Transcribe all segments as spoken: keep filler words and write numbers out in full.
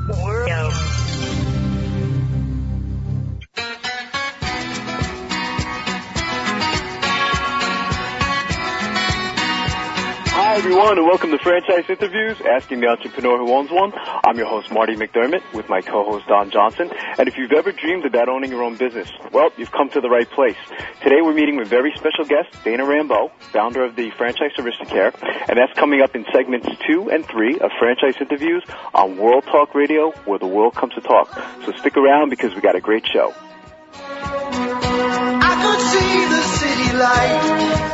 Hi, everyone, and welcome to Franchise Interviews, Asking the Entrepreneur Who Owns One. I'm your host, Marty McDermott, with my co-host, Don Johnson. And if you've ever dreamed about owning your own business, well, you've come to the right place. Today, we're meeting with very special guest, Dana Rambo, founder of the franchise Aristocare, and that's coming up in segments two and three of Franchise Interviews on World Talk Radio, where the world comes to talk. So stick around, because we got a great show. I could see the city light.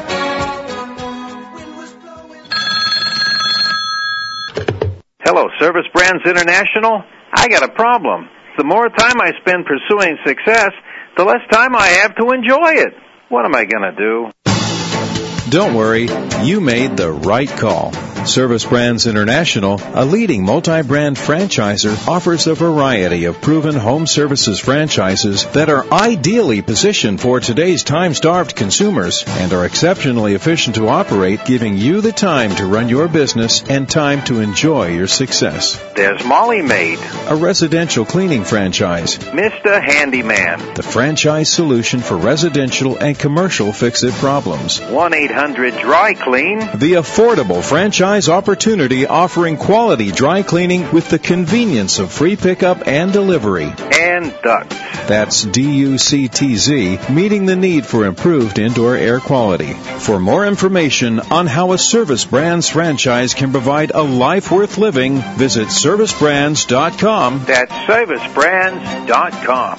Hello, Service Brands International. I got a problem. The more time I spend pursuing success, the less time I have to enjoy it. What am I going to do? Don't worry, you made the right call. Service Brands International, a leading multi-brand franchisor, offers a variety of proven home services franchises that are ideally positioned for today's time-starved consumers and are exceptionally efficient to operate, giving you the time to run your business and time to enjoy your success. There's Molly Maid, a residential cleaning franchise. Mister Handyman, the franchise solution for residential and commercial fix-it problems. one eight hundred dry clean, the affordable franchise opportunity offering quality dry cleaning with the convenience of free pickup and delivery. And Ducts. That's D U C T Z, meeting the need for improved indoor air quality. For more information on how a Service Brands franchise can provide a life worth living, visit service brands dot com. That's service brands dot com.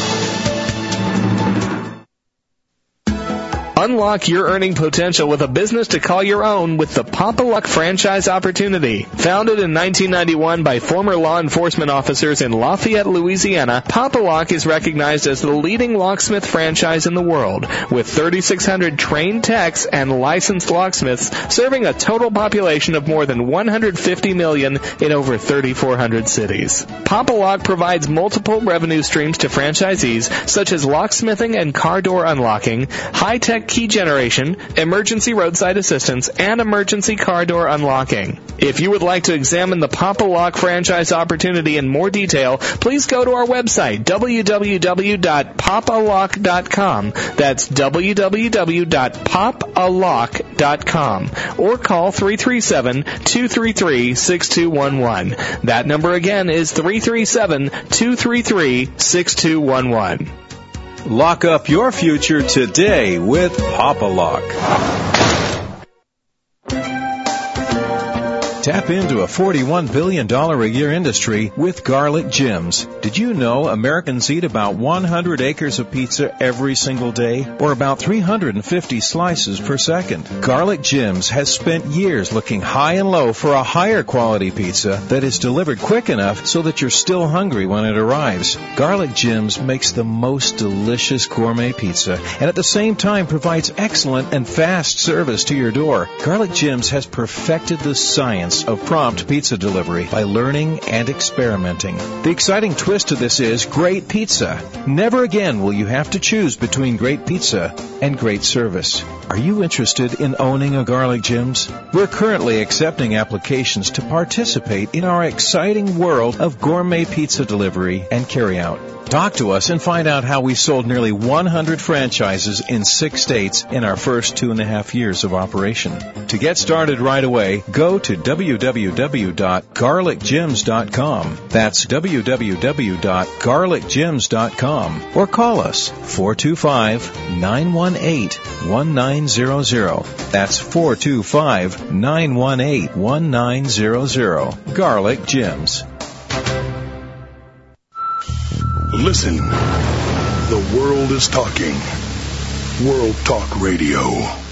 Unlock your earning potential with a business to call your own with the Pop-A-Luck franchise opportunity. Founded in nineteen ninety-one by former law enforcement officers in Lafayette, Louisiana, Pop-A-Luck is recognized as the leading locksmith franchise in the world, with thirty-six hundred trained techs and licensed locksmiths serving a total population of more than one hundred fifty million in over thirty-four hundred cities. Pop-A-Luck provides multiple revenue streams to franchisees, such as locksmithing and car door unlocking, high-tech key generation, emergency roadside assistance, and emergency car door unlocking. If you would like to examine the Pop-A-Luck franchise opportunity in more detail, please go to our website, w w w dot pop a lock dot com. That's w w w dot pop a lock dot com. Or call three three seven, two three three, six two one one. That number again is three three seven, two three three, six two one one. Lock up your future today with Pop-A-Luck. Tap into a forty-one billion dollars a year industry with Garlic Gyms. Did you know Americans eat about one hundred acres of pizza every single day, or about three hundred fifty slices per second? Garlic Gyms has spent years looking high and low for a higher quality pizza that is delivered quick enough so that you're still hungry when it arrives. Garlic Gyms makes the most delicious gourmet pizza and at the same time provides excellent and fast service to your door. Garlic Gyms has perfected the science of prompt pizza delivery by learning and experimenting. The exciting twist to this is great pizza. Never again will you have to choose between great pizza and great service. Are you interested in owning a Garlic Gyms? We're currently accepting applications to participate in our exciting world of gourmet pizza delivery and carryout. Talk to us and find out how we sold nearly one hundred franchises in six states in our first two and a half years of operation. To get started right away, go to w w w dot garlic gyms dot com. That's w w w dot garlic gyms dot com. Or call us four two five, nine one eight, one nine zero zero. That's four two five, nine one eight, one nine zero zero. Garlic Gyms. Listen, the world is talking. World Talk Radio.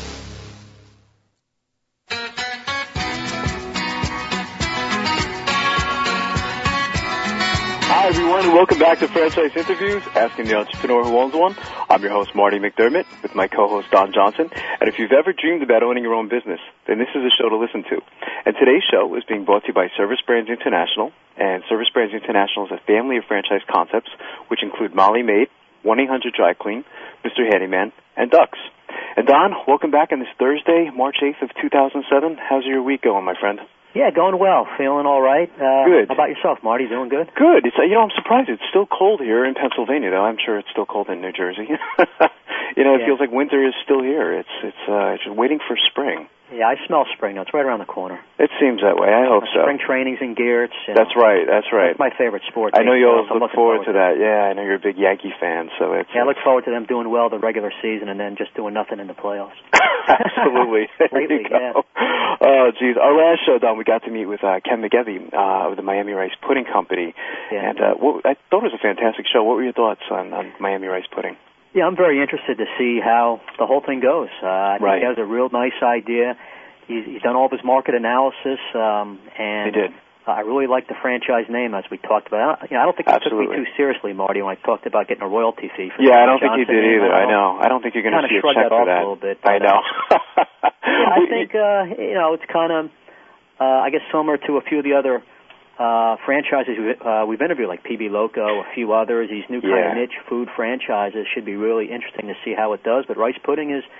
Hi, everyone, and welcome back to Franchise Interviews, Asking the Entrepreneur Who Owns One. I'm your host, Marty McDermott, with my co-host, Don Johnson. And if you've ever dreamed about owning your own business, then this is a show to listen to. And today's show is being brought to you by Service Brands International. And Service Brands International is a family of franchise concepts, which include Molly Maid, one eight hundred Dry Clean, Mister Handyman, and Ducks. And Don, welcome back on this Thursday, March eighth of two thousand seven. How's your week going, my friend? Yeah, going well. Feeling all right. Uh, good. How about yourself, Marty? Doing good? Good. It's uh, you know, I'm surprised. It's still cold here in Pennsylvania, though. I'm sure it's still cold in New Jersey. you know, it yeah. feels like winter is still here. It's it's uh, just waiting for spring. Yeah, I smell spring now. It's right around the corner. It seems that way. I hope so. Spring training's in gear. It's, you that's know, right. That's right. It's my favorite sport. I know you always so look forward, forward to that. Yeah, I know you're a big Yankee fan, so it's. Yeah, I look forward to them doing well the regular season and then just doing nothing in the playoffs. Absolutely. Lately, yeah. Oh, geez. Our last show, Don, we got to meet with uh, Ken McGevey uh, of the Miami Rice Pudding Company, yeah. and uh, what, I thought it was a fantastic show. What were your thoughts on, on Miami Rice Pudding? Yeah, I'm very interested to see how the whole thing goes. Uh, I think right. he has a real nice idea. He's, he's done all of his market analysis, um, and he did. Uh, I really like the franchise name, as we talked about. I, you know, I don't think he took me too seriously, Marty, when I talked about getting a royalty fee. For yeah, I don't Johnson think you did either. I know. I don't think you're going to see a check that for that. that. A little bit, I know. Uh, yeah, I think uh, you know it's kind of, uh, I guess, similar to a few of the other uh, franchises we've, uh, we've interviewed, like P B Loco, a few others. These new kind yeah. of niche food franchises should be really interesting to see how it does. But rice pudding is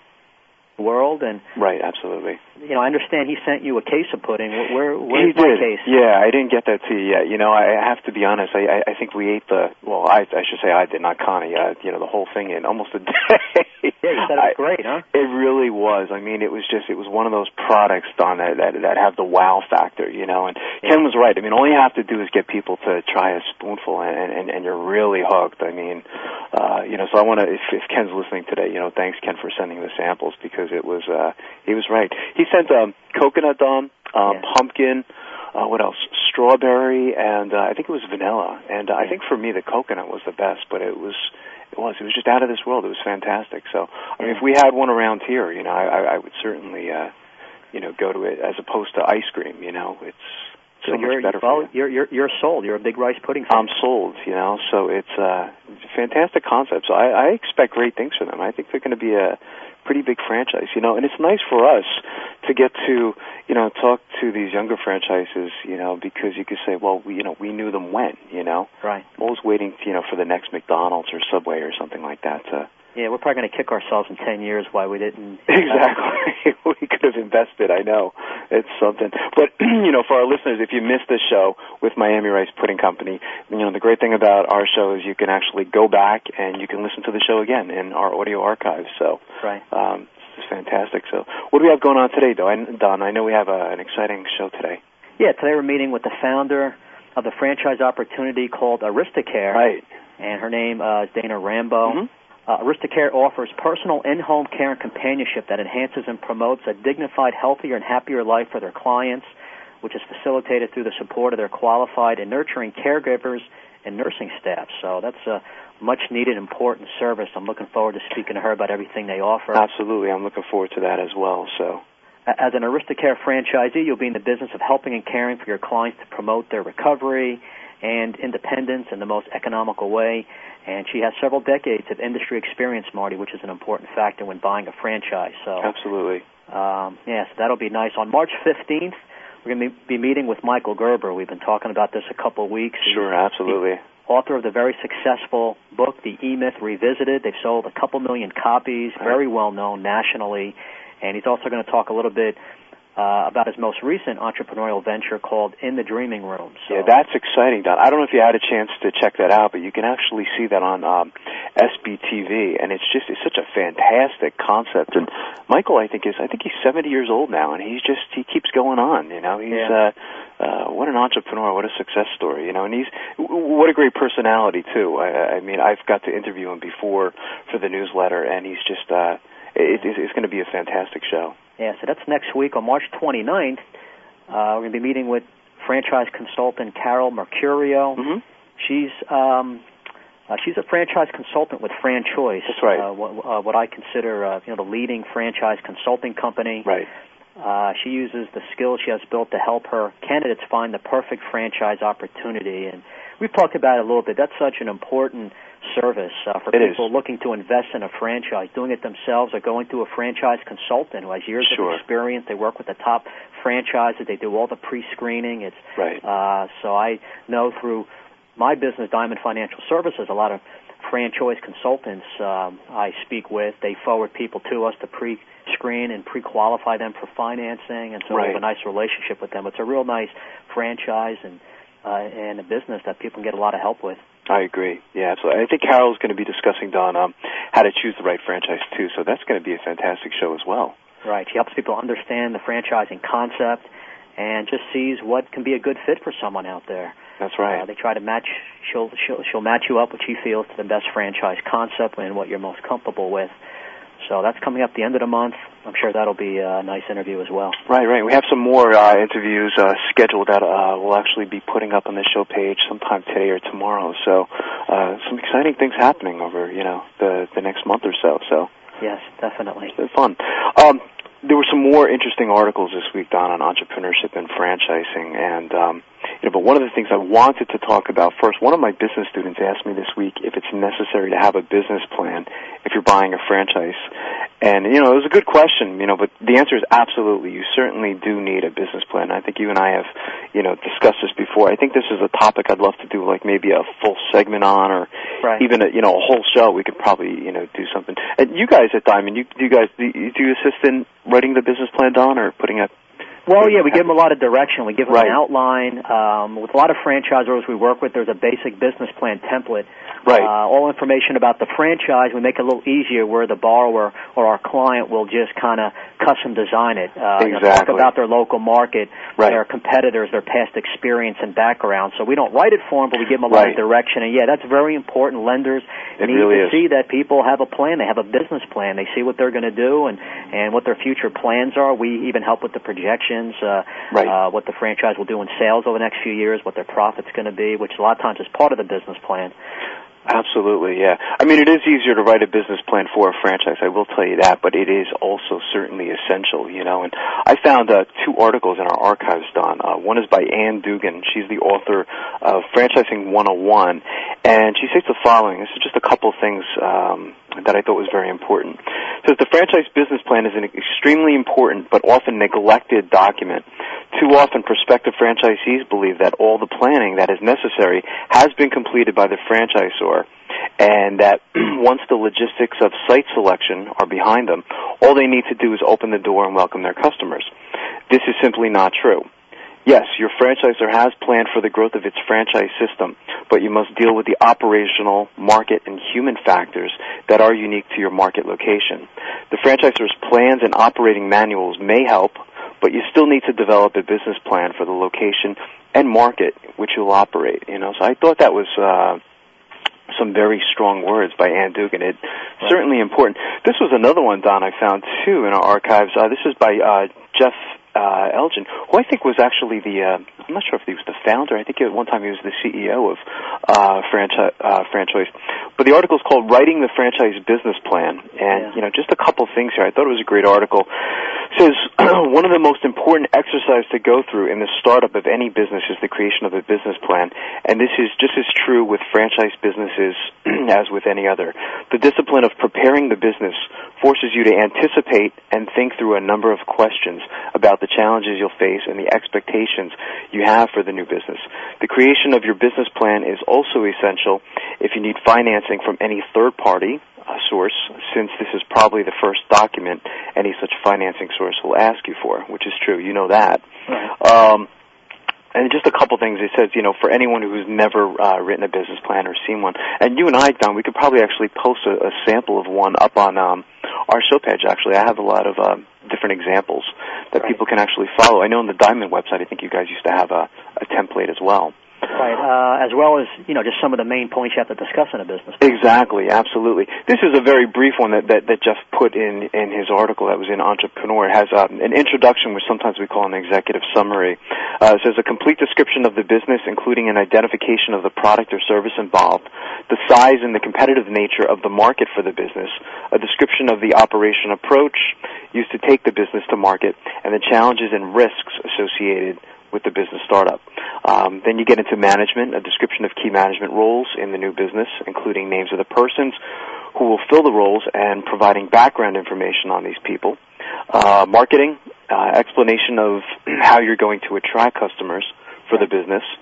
world and right, absolutely. You know, I understand he sent you a case of pudding. Where, where's he my did. case? Yeah, I didn't get that to you yet. You know, I have to be honest. I, I, I think we ate the well. I, I should say I did, not Connie. Uh, you know, the whole thing in almost a day. Yeah, you said it was I, great, huh? It really was. I mean, it was just it was one of those products, Don, that that, that have the wow factor. You know, and yeah. Ken was right. I mean, all you have to do is get people to try a spoonful, and and, and you're really hooked. I mean, uh, you know. So I want to, if, if Ken's listening today, you know, thanks Ken for sending the samples because it was. Uh, He was right. He sent um, coconut, Don, um, yeah. pumpkin, uh, what else? Strawberry, and uh, I think it was vanilla. And uh, yeah. I think for me the coconut was the best, but it was, it was, it was just out of this world. It was fantastic. So, I mean, yeah. if we had one around here, you know, I, I would certainly, uh, you know, go to it as opposed to ice cream. You know, it's so, so much you're, better. Well, for you. you're you're you're sold. You're a big rice pudding fan. I'm sold. You know, so it's, uh, it's a fantastic concept. So I, I expect great things from them. I think they're going to be a pretty big franchise, you know, and it's nice for us to get to, you know, talk to these younger franchises, you know, because you could say, well, we, you know, we knew them when, you know. Right. I'm always waiting, you know, for the next McDonald's or Subway or something like that to... Yeah, we're probably going to kick ourselves in ten years why we didn't... Exactly. We could have invested, I know. It's something. But, you know, for our listeners, if you missed this show with Miami Rice Pudding Company, you know, the great thing about our show is you can actually go back and you can listen to the show again in our audio archives. So, right. um, this is fantastic. So, what do we have going on today, Don? Don, I know we have a, an exciting show today. Yeah, today we're meeting with the founder of the franchise opportunity called Aristocare. Right. And her name uh, is Dana Rambo. Mm-hmm. Uh, Aristocare offers personal in-home care and companionship that enhances and promotes a dignified, healthier, and happier life for their clients, which is facilitated through the support of their qualified and nurturing caregivers and nursing staff. So that's a much-needed, important service. I'm looking forward to speaking to her about everything they offer. Absolutely. I'm looking forward to that as well. So, as an Aristocare franchisee, you'll be in the business of helping and caring for your clients to promote their recovery and independence in the most economical way. And she has several decades of industry experience, Marty, which is an important factor when buying a franchise. So, absolutely. Um, yes, yeah, so that'll be nice. On March fifteenth, we're going to be meeting with Michael Gerber. We've been talking about this a couple of weeks. Sure, absolutely. The author of the very successful book, The E-Myth Revisited. They've sold a couple million copies, very well known nationally. And he's also going to talk a little bit Uh, about his most recent entrepreneurial venture called In the Dreaming Room. So, yeah, that's exciting, Don. I don't know if you had a chance to check that out, but you can actually see that on um, S B T V, and it's just it's such a fantastic concept. And Michael, I think is I think he's seventy years old now, and he's just he keeps going on. You know, he's yeah. uh, uh, what an entrepreneur, what a success story. You know, and he's what a great personality too. I, I mean, I've got to interview him before for the newsletter, and he's just uh, it, it's going to be a fantastic show. Yeah, so that's next week on March twenty-ninth. Uh, we're going to be meeting with franchise consultant Carol Mercurio. Mm-hmm. She's um, uh, she's a franchise consultant with FranChoice. That's right. Uh, what, uh, what I consider uh, you know the leading franchise consulting company. Right. Uh, she uses the skills she has built to help her candidates find the perfect franchise opportunity, and we've talked about it a little bit. That's such an important service uh, for it people is. looking to invest in a franchise, doing it themselves or going to a franchise consultant who has years sure. of experience. They work with the top franchises. They do all the pre-screening. It's right. Uh, so I know through my business, Diamond Financial Services, a lot of franchise consultants um, I speak with, they forward people to us to pre-screen and pre-qualify them for financing, and so right. we have a nice relationship with them. It's a real nice franchise and uh, and a business that people can get a lot of help with. I agree. Yeah, absolutely. I think Carol's going to be discussing, Don, um, how to choose the right franchise, too, so that's going to be a fantastic show as well. Right. She helps people understand the franchising concept and just sees what can be a good fit for someone out there. That's right. Uh, they try to match, she'll, she'll, she'll match you up what she feels to the best franchise concept and what you're most comfortable with. So that's coming up the end of the month. I'm sure that'll be a nice interview as well. Right, right. We have some more uh, interviews uh, scheduled that uh, we'll actually be putting up on the show page sometime today or tomorrow. So uh, some exciting things happening over, you know, the the next month or so. So yes, definitely. It's been fun. Um, there were some more interesting articles this week, Don, on entrepreneurship and franchising, and um, you know, but one of the things I wanted to talk about first, one of my business students asked me this week if it's necessary to have a business plan if you're buying a franchise. And, you know, it was a good question, you know, but the answer is absolutely. You certainly do need a business plan. I think you and I have, you know, discussed this before. I think this is a topic I'd love to do, like maybe a full segment on, or right. even, a, you know, a whole show. We could probably, you know, do something. And you guys at Diamond, you, you guys, do you, do you assist in writing the business plan, Don, or putting up? Well, yeah, we give them a lot of direction. We give them right. an outline. Um, with a lot of franchisors we work with, there's a basic business plan template. Right. Uh, all information about the franchise, we make it a little easier where the borrower or our client will just kind of custom design it. Uh, exactly. You know, talk about their local market, right. their competitors, their past experience and background. So we don't write it for them, but we give them a lot right. of direction. And, yeah, that's very important. Lenders it need really to is. see that people have a plan. They have a business plan. They see what they're going to do and, and what their future plans are. We even help with the projections. Uh, Right. Uh, what the franchise will do in sales over the next few years, what their profit's going to be, which a lot of times is part of the business plan. Absolutely, yeah. I mean, it is easier to write a business plan for a franchise, I will tell you that, but it is also certainly essential, you know. And I found uh, two articles in our archives, Don. Uh, one is by Ann Dugan. She's the author of Franchising one oh one, and she says the following. This is just a couple things um, that I thought was very important. It says the franchise business plan is an extremely important but often neglected document. Too often, prospective franchisees believe that all the planning that is necessary has been completed by the franchisor, and that once the logistics of site selection are behind them, all they need to do is open the door and welcome their customers. This is simply not true. Yes, your franchisor has planned for the growth of its franchise system, but you must deal with the operational, market, and human factors that are unique to your market location. The franchisor's plans and operating manuals may help, but you still need to develop a business plan for the location and market which you'll operate. You know, so I thought that was uh, some very strong words by Ann Dugan. It right. certainly important. This was another one, Don, I found too in our archives. Uh, this is by uh, Jeff uh, Elgin, who I think was actually the. Uh, I'm not sure if he was the founder. I think at one time he was the C E O of uh, franchise. Uh, franchise. But the article is called "Writing the Franchise Business Plan," and yeah. you know, just a couple things here. I thought it was a great article. It says one of the most important exercises to go through in the startup of any business is the creation of a business plan, and this is just as true with franchise businesses as with any other. The discipline of preparing the business forces you to anticipate and think through a number of questions about the challenges you'll face and the expectations you have for the new business. The creation of your business plan is also essential if you need financing from any third party uh, source, since this is probably the first document any such financing source will ask you for, which is true. You know that. Right. Um, And just a couple things. It says, you know, for anyone who's never uh, written a business plan or seen one, and you and I, Don, we could probably actually post a, a sample of one up on um, our show page, actually. I have a lot of um, different examples that right. people can actually follow. I know on the Diamond website, I think you guys used to have a, a template as well. Right, uh, as well as, you know, just some of the main points you have to discuss in a business plan. Exactly, absolutely. This is a very brief one that, that, that Jeff put in, in his article that was in Entrepreneur. It has um, an introduction, which sometimes we call an executive summary. Uh, it says a complete description of the business, including an identification of the product or service involved, the size and the competitive nature of the market for the business, a description of the operation approach used to take the business to market, and the challenges and risks associated with the business startup. Um, then you get into management, a description of key management roles in the new business, including names of the persons who will fill the roles and providing background information on these people. Uh, marketing, uh, explanation of how you're going to attract customers for the business.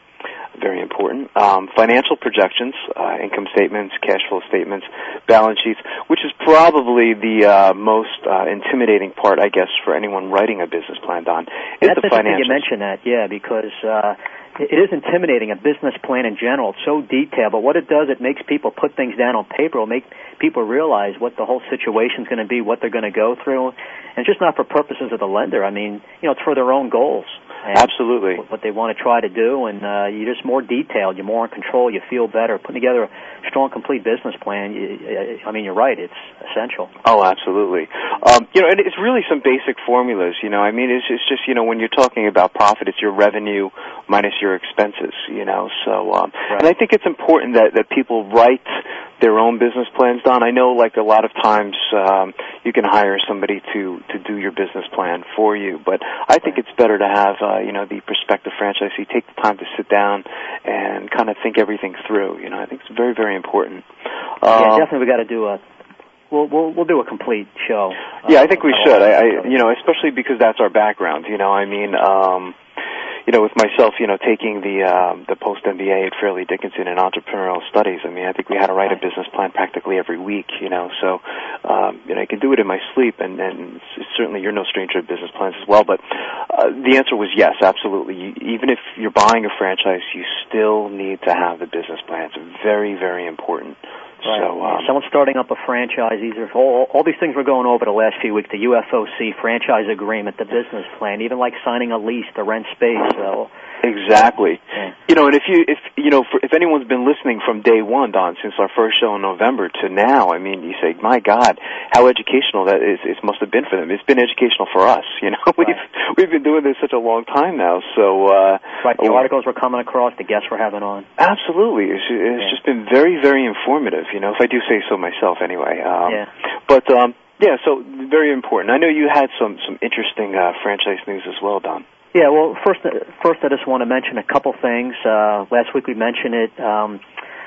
very important. Um, financial projections, uh, income statements, cash flow statements, balance sheets, which is probably the uh, most uh, intimidating part, I guess, for anyone writing a business plan, Don, is That's the interesting financials. you mention that, yeah, because uh, it is intimidating, a business plan in general. It's so detailed, but what it does, it makes people put things down on paper. It'll make people realize what the whole situation is going to be, what they're going to go through. And it's just not for purposes of the lender. I mean, you know, it's for their own goals. And Absolutely. what they want to try to do, and uh, you're just more detailed, you're more in control, you feel better. Putting together a strong, complete business plan, you, I mean, you're right, it's essential. Oh, absolutely. Um, you know, and it's really some basic formulas, you know. I mean, it's, it's just, you know, when you're talking about profit, it's your revenue minus your expenses, you know. So, um, right. And I think it's important that, that people write their own business plans, Don. I know, like, a lot of times um, you can hire somebody to, to do your business plan for you, but I think it's better to have, uh, you know, the prospective franchisee take the time to sit down and kind of think everything through. You know, I think it's very, very important. Um, yeah, definitely we got to do a, we'll, we'll, we'll do a complete show. Yeah, I think we should. I, I, you know, especially because that's our background. You know, I mean, um, you know, with myself, you know, taking the um, the post M B A at Fairleigh Dickinson in entrepreneurial studies, I mean, I think we had to write a business plan practically every week. You know, so um, you know, I can do it in my sleep, and, and certainly you're no stranger to business plans as well. But uh, the answer was yes, absolutely. You, even if you're buying a franchise, you still need to have the business plan. It's very, very important. Right. So, um, someone starting up a franchise, these are all, all these things we're going over the last few weeks, the U F O C, franchise agreement, the business plan, even like signing a lease to rent space. So. Exactly. Yeah. You know, and if you, if you know, for, if anyone's been listening from day one, Don, since our first show in November to now, I mean, you say, my God, how educational that is, it must have been for them. It's been educational for us. You know, we've right. we've been doing this such a long time now. So, uh, right, the articles we're coming across, the guests we're having on. Absolutely, it's, it's yeah. just been very, very informative. You know, if I do say so myself, anyway. Um, yeah. But um, yeah, so very important. I know you had some some interesting uh, franchise news as well, Don. Yeah, well, first, first I just want to mention a couple things. Uh, last week we mentioned it. Um,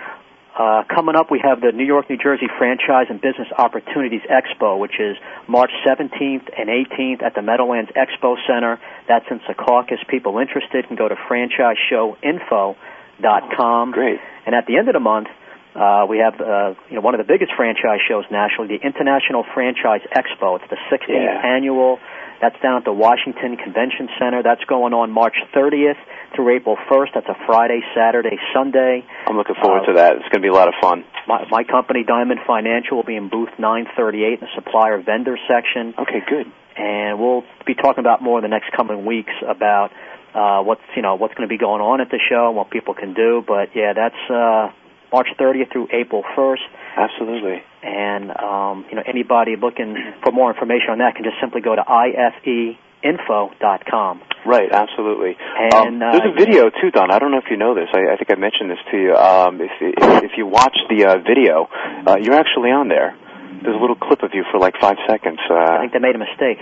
uh, coming up, we have the New York, New Jersey Franchise and Business Opportunities Expo, which is March seventeenth and eighteenth at the Meadowlands Expo Center. That's in Secaucus. People interested can go to franchise show info dot com. Oh, great. And at the end of the month, uh, we have uh, you know one of the biggest franchise shows nationally, the International Franchise Expo. It's the sixteenth yeah. annual. That's down at the Washington Convention Center. That's going on March thirtieth through April first. That's a Friday, Saturday, Sunday. I'm looking forward uh, to that. It's going to be a lot of fun. My, my company, Diamond Financial, will be in booth nine thirty-eight in the supplier vendor section. Okay, good. And we'll be talking about more in the next coming weeks about uh, what's you know what's going to be going on at the show and what people can do. But yeah, that's uh, March thirtieth through April first. Absolutely. And, um, you know, anybody looking for more information on that can just simply go to I F E info dot com. Right, absolutely. And, um, uh, there's a video, too, Don. I don't know if you know this. I, I think I mentioned this to you. Um, if, if, if you watch the uh, video, uh, you're actually on there. There's a little clip of you for like five seconds. Uh, I think they made a mistake.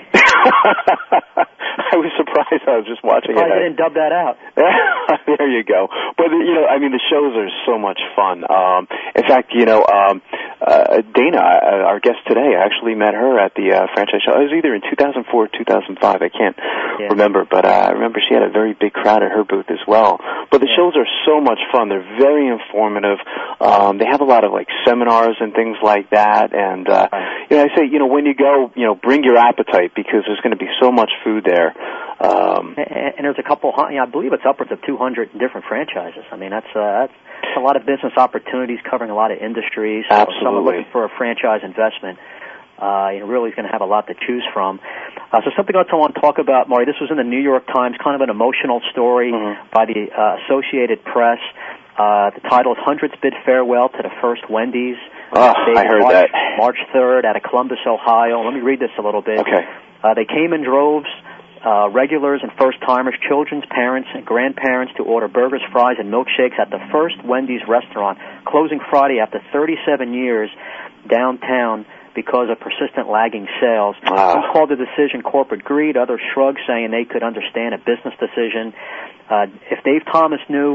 I was surprised. I was just watching Surprised it. they didn't dub that out. There you go. But, you know, I mean, the shows are so much fun. Um, in fact, you know, um, uh, Dana, uh, our guest today, I actually met her at the uh, franchise show. It was either in two thousand four or two thousand five. I can't yeah. remember. But uh, I remember she had a very big crowd at her booth as well. But the yeah. shows are so much fun. They're very informative. Um, they have a lot of, like, seminars and things like that. And, uh, right. you know, I say, you know, when you go, you know, bring your appetite because there's going to be so much food there. Um, and, and there's a couple, you know, I believe it's upwards of two hundred different franchises. I mean, that's, uh, that's, that's a lot of business opportunities covering a lot of industries. So Absolutely. someone looking for a franchise investment, uh, you know, really is going to have a lot to choose from. Uh, so something else I want to talk about, Marty, this was in the New York Times, kind of an emotional story mm-hmm. by the uh, Associated Press. Uh, the title is Hundreds Bid Farewell to the First Wendy's. Oh, I heard March, that. March third out of Columbus, Ohio. Let me read this a little bit. Okay. Uh, they came in droves, uh, regulars and first-timers, children's parents and grandparents to order burgers, fries, and milkshakes at the first Wendy's restaurant, closing Friday after thirty-seven years downtown because of persistent lagging sales. Wow. Some called the decision corporate greed, others shrugged, saying they could understand a business decision. Uh, if Dave Thomas knew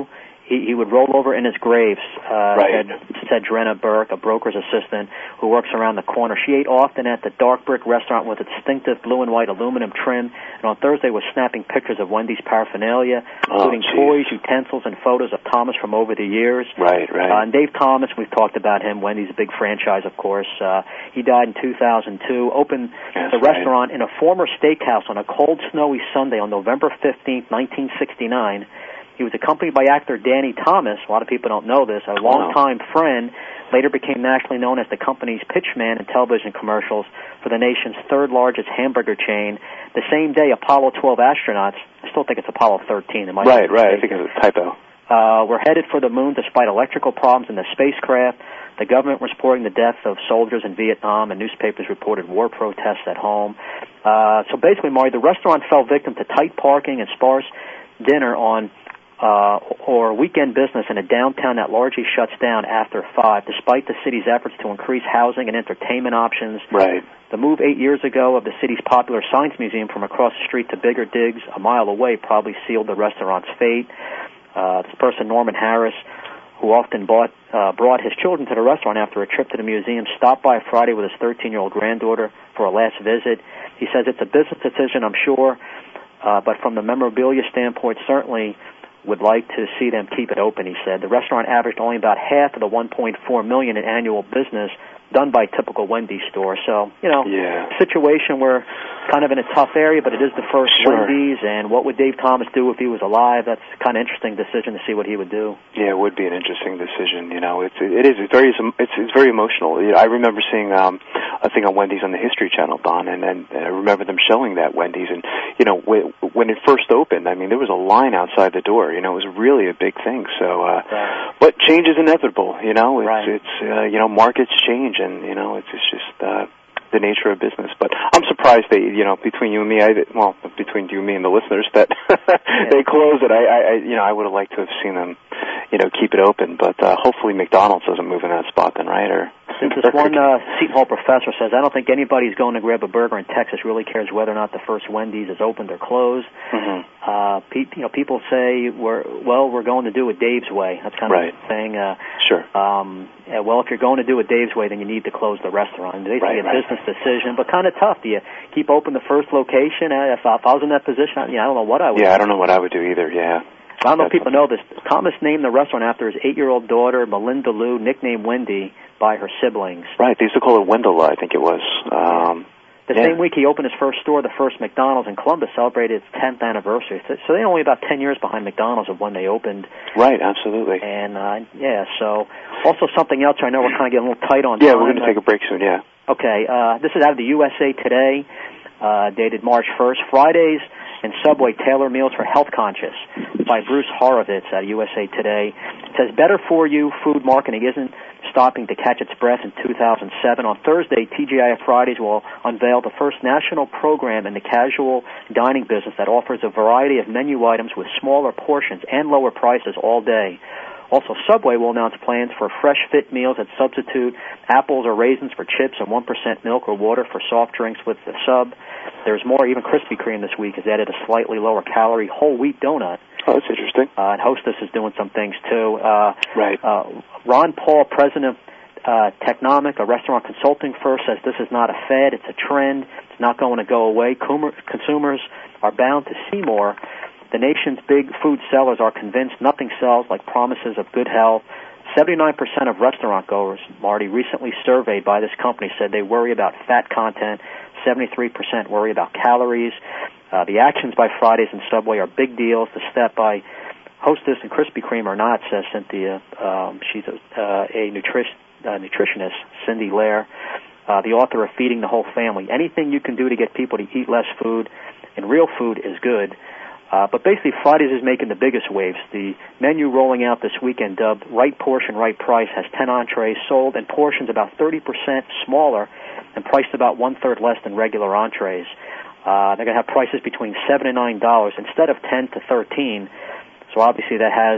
he, he would roll over in his grave, uh, right. said, said Drenna Burke, a broker's assistant who works around the corner. She ate often at the Dark Brick restaurant with its distinctive blue and white aluminum trim, and on Thursday was snapping pictures of Wendy's paraphernalia, including oh, toys, utensils, and photos of Thomas from over the years. Right, right. Uh, and Dave Thomas, we've talked about him, Wendy's a big franchise, of course. Uh, he died in two thousand two, opened That's the right. restaurant in a former steakhouse on a cold, snowy Sunday on November fifteenth, nineteen sixty-nine. He was accompanied by actor Danny Thomas. A lot of people don't know this. A longtime wow. friend, later became nationally known as the company's pitchman in television commercials for the nation's third-largest hamburger chain. The same day, Apollo twelve astronauts, I still think it's Apollo thirteen. It might right, right. I think it's a typo. Uh, were headed for the moon despite electrical problems in the spacecraft. The government was reporting the deaths of soldiers in Vietnam, and newspapers reported war protests at home. Uh, so basically, Marty, the restaurant fell victim to tight parking and sparse dinner on uh, or weekend business in a downtown that largely shuts down after five, despite the city's efforts to increase housing and entertainment options. Right. The move eight years ago of the city's popular science museum from across the street to Bigger Digs a mile away probably sealed the restaurant's fate. Uh, this person, Norman Harris, who often bought, uh, brought his children to the restaurant after a trip to the museum, stopped by Friday with his thirteen-year-old granddaughter for a last visit. He says it's a business decision, I'm sure, uh, but from the memorabilia standpoint, certainly would like to see them keep it open, he said. The restaurant averaged only about half of the one point four million dollars in annual business done by a typical Wendy's store. So, you know, yeah. situation where kind of in a tough area, but it is the first sure. Wendy's, and what would Dave Thomas do if he was alive? That's kind of interesting decision to see what he would do. Yeah, it would be an interesting decision. You know, it's it is it's very it's it's very emotional. You know, I remember seeing um, a thing on Wendy's on the History Channel, Don, and, and I remember them showing that Wendy's, and you know, when it first opened, I mean, there was a line outside the door. You know, it was really a big thing. So, uh, right. but change is inevitable. You know, it's right. it's uh, you know, markets change, and you know, it's it's just. Uh, the nature of business, but I'm surprised they, you know, between you and me, I, well, between you and me and the listeners, that yeah. they close it. I, I, you know, I would have liked to have seen them, you know, keep it open, but uh, hopefully McDonald's doesn't move in that spot then, right? Or since this one uh, Seton Hall professor says, I don't think anybody's going to grab a burger in Texas really cares whether or not the first Wendy's is opened or closed. Mm-hmm. Uh, pe- you know, people say, we're well, we're going to do it Dave's way. That's kind right. of the thing. Uh, sure. Um, yeah, well, if you're going to do it Dave's way, then you need to close the restaurant. It's basically right, a right. business decision, but kind of tough. Do you keep open the first location? Uh, if, I, if I was in that position, I, you know, I don't know what I would yeah, do. I don't know what I would do either, yeah. I don't know if people know this. Thomas named the restaurant after his eight-year-old daughter, Melinda Lou, nicknamed Wendy by her siblings. Right, they used to call her Wendell, I think it was. Um, the yeah. same week he opened his first store, the first McDonald's in Columbus, celebrated its tenth anniversary. So they're only about ten years behind McDonald's of when they opened. Right, absolutely. And, uh, yeah, so also something else I know we're kind of getting a little tight on Yeah, time. we're going to take a break soon, yeah. Okay, uh, this is out of the U S A Today, uh, dated March first. Fridays and Subway tailor meals for health conscious by Bruce Horovitz at U S A Today. It says, better for you food marketing isn't stopping to catch its breath in two thousand seven. On Thursday, T G I F Fridays will unveil the first national program in the casual dining business that offers a variety of menu items with smaller portions and lower prices all day. Also, Subway will announce plans for fresh fit meals that substitute apples or raisins for chips and one percent milk or water for soft drinks with the sub. There's more. Even Krispy Kreme this week has added a slightly lower calorie whole wheat donut. Oh, that's interesting. Uh, and Hostess is doing some things, too. Uh, right. Uh, Ron Paul, president of uh, Technomic, a restaurant consulting firm, says this is not a fad. It's a trend. It's not going to go away. Consumers are bound to see more. The nation's big food sellers are convinced nothing sells like promises of good health. seventy-nine percent of restaurant goers, Marty, recently surveyed by this company said they worry about fat content. seventy-three percent worry about calories. Uh, the actions by Fridays and Subway are big deals. The step by Hostess and Krispy Kreme are not, says Cynthia. Um, she's a, uh, a nutri- uh, nutritionist, Cindy Lair, uh, the author of Feeding the Whole Family. Anything you can do to get people to eat less food, and real food is good. Uh, but basically, Fridays is making the biggest waves. The menu rolling out this weekend, dubbed Right Portion, Right Price, has ten entrees sold in portions about thirty percent smaller and priced about one-third less than regular entrees. Uh, they're going to have prices between seven dollars and nine dollars instead of ten to thirteen dollars. So obviously that has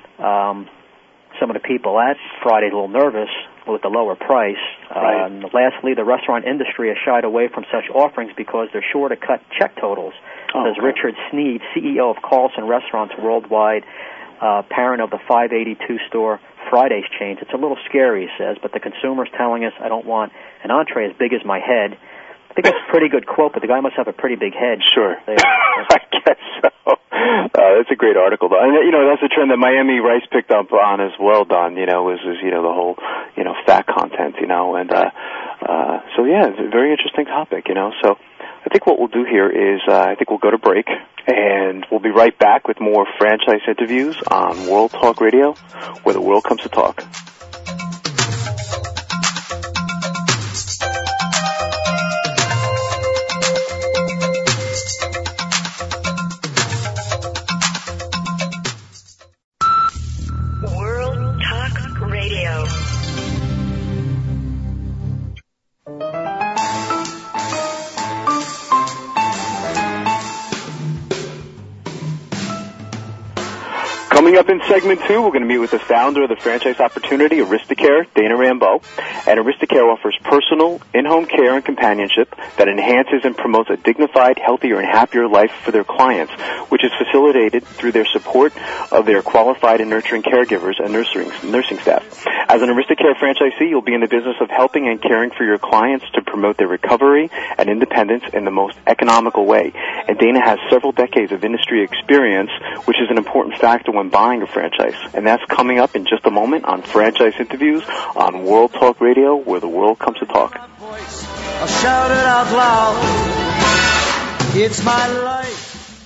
um, some of the people at Fridays a little nervous with the lower price. Right. Uh, and lastly, the restaurant industry has shied away from such offerings because they're sure to cut check totals. Oh, says okay. Richard Sneed, C E O of Carlson Restaurants Worldwide. uh, parent of the five eighty-two store Fridays chains. It's a little scary, he says, but the consumer's telling us, I don't want an entree as big as my head. I think that's a pretty good quote, but the guy must have a pretty big head. Sure. I guess so. Uh, that's a great article, though. And, you know, that's a trend that Miami Rice picked up on as well, Don, you know, is, is you know, the whole, you know, fat content, you know. And uh, uh, so, yeah, it's a very interesting topic, you know. So I think what we'll do here is uh, I think we'll go to break, and we'll be right back with more franchise interviews on World Talk Radio, where the world comes to talk. Coming up in segment two, we're going to meet with the founder of the franchise opportunity, Aristocare, Dana Rambeau. And Aristocare offers personal, in-home care and companionship that enhances and promotes a dignified, healthier, and happier life for their clients, which is facilitated through their support of their qualified and nurturing caregivers and nursing, nursing staff. As an Aristocare franchisee, you'll be in the business of helping and caring for your clients to promote their recovery and independence in the most economical way. And Dana has several decades of industry experience, which is an important factor when buying a franchise. And that's coming up in just a moment on Franchise Interviews on World Talk Radio, where the world comes to talk. I'll shout it out loud. It's my life.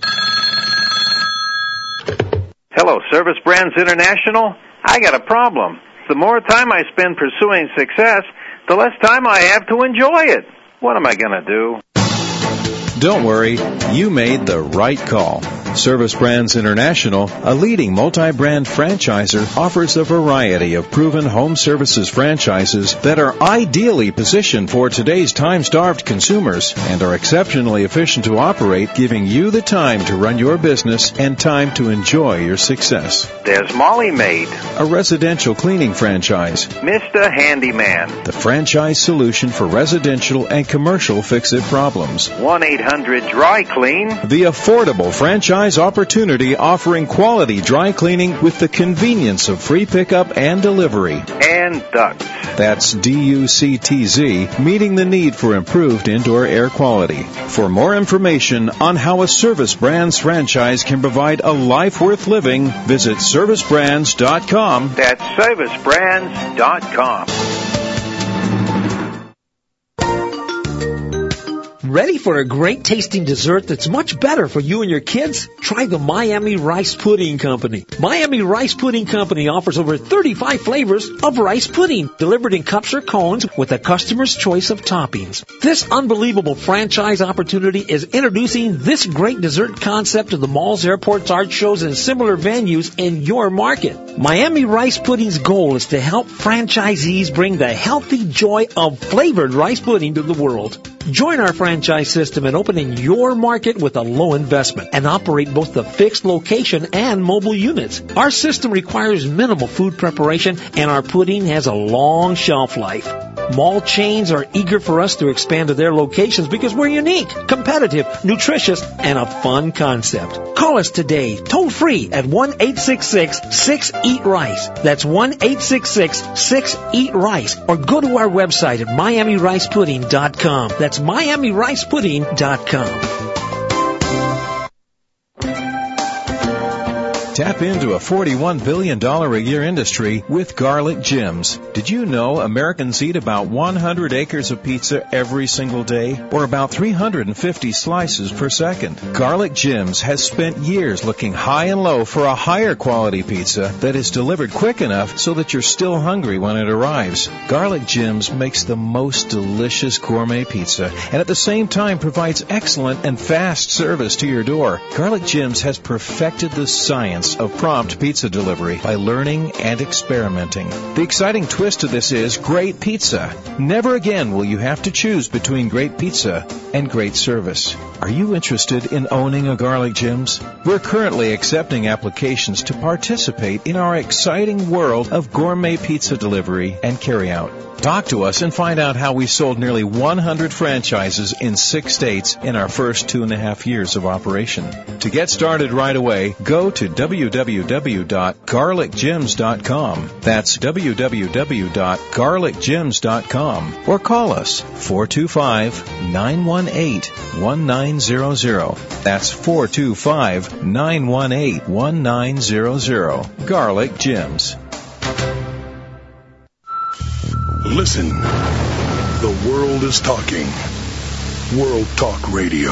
Hello, Service Brands International. I got a problem. The more time I spend pursuing success, the less time I have to enjoy it. What am I going to do? Don't worry, you made the right call. Service Brands International, a leading multi-brand franchisor, offers a variety of proven home services franchises that are ideally positioned for today's time-starved consumers and are exceptionally efficient to operate, giving you the time to run your business and time to enjoy your success. There's Molly Maid, a residential cleaning franchise. Mister Handyman, the franchise solution for residential and commercial fix-it problems. one eight hundred dry clean, the affordable franchise opportunity offering quality dry cleaning with the convenience of free pickup and delivery. And Ducts. That's D U C T Z, meeting the need for improved indoor air quality. For more information on how a Service Brands franchise can provide a life worth living, visit service brands dot com. That's service brands dot com. Ready for a great tasting dessert that's much better for you and your kids? Try the Miami Rice Pudding Company. Miami Rice Pudding Company offers over thirty-five flavors of rice pudding, delivered in cups or cones with a customer's choice of toppings. This unbelievable franchise opportunity is introducing this great dessert concept to the malls, airports, art shows, and similar venues in your market. Miami Rice Pudding's goal is to help franchisees bring the healthy joy of flavored rice pudding to the world. Join our franchise system and open in your market with a low investment and operate both the fixed location and mobile units. Our system requires minimal food preparation, and our pudding has a long shelf life. Mall chains are eager for us to expand to their locations because we're unique, competitive, nutritious, and a fun concept. Call us today, toll free at one eight six six six eat rice. That's one eight six six six eat rice. Or go to our website at miami rice pudding dot com. That's miami rice pudding dot com. Tap into a forty-one billion dollars a year industry with Garlic Gyms. Did you know Americans eat about one hundred acres of pizza every single day, or about three hundred fifty slices per second? Garlic Gyms has spent years looking high and low for a higher quality pizza that is delivered quick enough so that you're still hungry when it arrives. Garlic Gyms makes the most delicious gourmet pizza and at the same time provides excellent and fast service to your door. Garlic Gyms has perfected the science of prompt pizza delivery by learning and experimenting. The exciting twist to this is great pizza. Never again will you have to choose between great pizza and great service. Are you interested in owning a Garlic Jim's? We're currently accepting applications to participate in our exciting world of gourmet pizza delivery and carryout. Talk to us and find out how we sold nearly one hundred franchises in six states in our first two and a half years of operation. To get started right away, go to w w w dot garlic jims dot com. That's w w w dot garlic jims dot com. Or call us four two five, nine one eight, one nine zero zero. That's four two five, nine one eight, one nine zero zero. Garlic Jim's. Listen, the world is talking. World Talk Radio.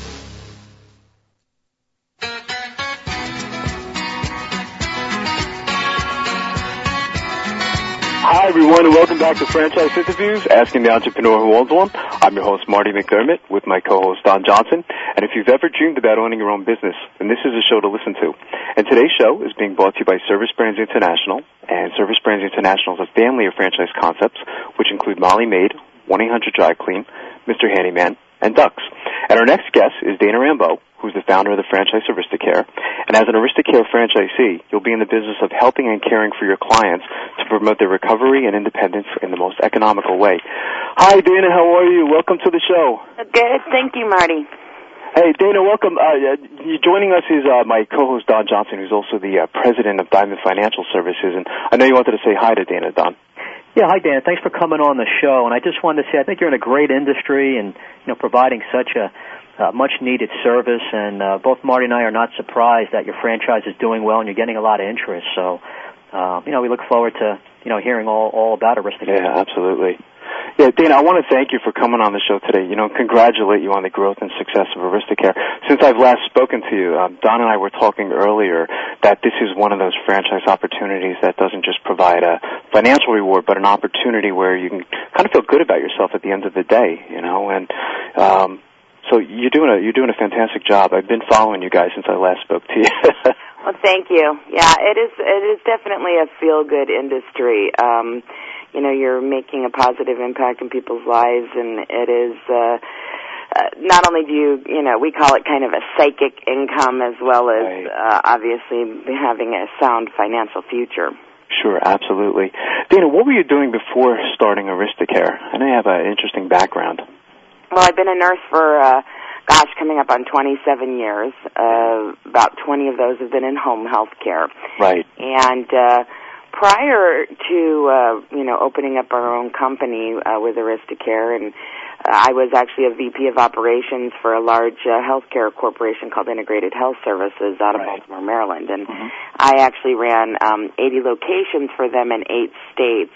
Hi, everyone, and welcome back to Franchise Interviews, Asking the Entrepreneur Who Owns One. I'm your host, Marty McDermott, with my co-host, Don Johnson. And if you've ever dreamed about owning your own business, then this is a show to listen to. And today's show is being brought to you by Service Brands International. And Service Brands International is a family of franchise concepts, which include Molly Maid, one eight hundred Dry Clean, Mister Handyman, and Ducks. And our next guest is Dana Rambo, who's the founder of the franchise Aristocare. And as an Aristocare franchisee, you'll be in the business of helping and caring for your clients to promote their recovery and independence in the most economical way. Hi, Dana. How are you? Welcome to the show. Good. Thank you, Marty. Hey, Dana, welcome. Uh, you joining us is uh, my co-host, Don Johnson, who's also the uh, president of Diamond Financial Services. And I know you wanted to say hi to Dana, Don. Yeah, hi, Dan. Thanks for coming on the show. And I just wanted to say I think you're in a great industry and, you know, providing such a uh, much-needed service. And uh, both Marty and I are not surprised that your franchise is doing well and you're getting a lot of interest. So, uh, you know, we look forward to, you know, hearing all, all about Aristocare. Yeah, absolutely. Yeah, Dana, I want to thank you for coming on the show today. You know, congratulate you on the growth and success of Aristocare. Since I've last spoken to you, um, Don and I were talking earlier that this is one of those franchise opportunities that doesn't just provide a financial reward, but an opportunity where you can kind of feel good about yourself at the end of the day, you know, and um, so you're doing a you're doing a fantastic job. I've been following you guys since I last spoke to you. Well, thank you. Yeah, it is it is definitely a feel-good industry. Um, you know, you're making a positive impact in people's lives, and it is uh, uh, not only do you, you know, we call it kind of a psychic income as well as right. uh, obviously having a sound financial future. Sure, absolutely. Dana, what were you doing before starting Aristocare? I know you have an interesting background. Well, I've been a nurse for, uh, gosh, coming up on twenty-seven years. Uh, about twenty of those have been in home health care. Right. And uh, prior to, uh, you know, opening up our own company uh, with Aristocare, and uh, I was actually a V P of operations for a large uh, healthcare corporation called Integrated Health Services out of right. Baltimore, Maryland. And mm-hmm. I actually ran um, eighty locations for them in eight states.